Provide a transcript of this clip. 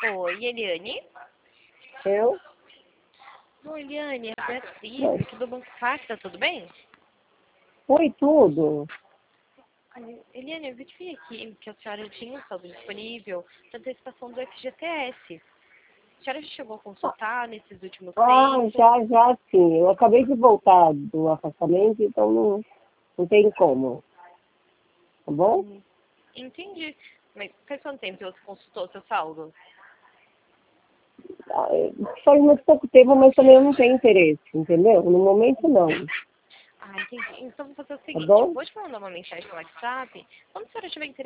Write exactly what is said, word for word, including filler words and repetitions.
Oi, Eliane? Eu? Oi, Eliane, é a Beatriz, Oi. aqui do Banco Facta, tudo bem? Oi, tudo. Ai, Eliane, eu vi aqui que a senhora tinha um saldo disponível para antecipação do F G T S. A senhora já chegou a consultar nesses últimos Ah, tempos? já, já sim. Eu acabei de voltar do afastamento, então não, não tem como. Tá bom? Hum, entendi. Mas faz quanto tempo você consultou seu saldo? Ah, faz muito pouco tempo, mas também eu não tenho interesse, entendeu? No momento, não. Ah, entendi. Então vou fazer o Tá seguinte, eu bom? vou te mandar uma mensagem no WhatsApp. Quando a senhora tiver interesse,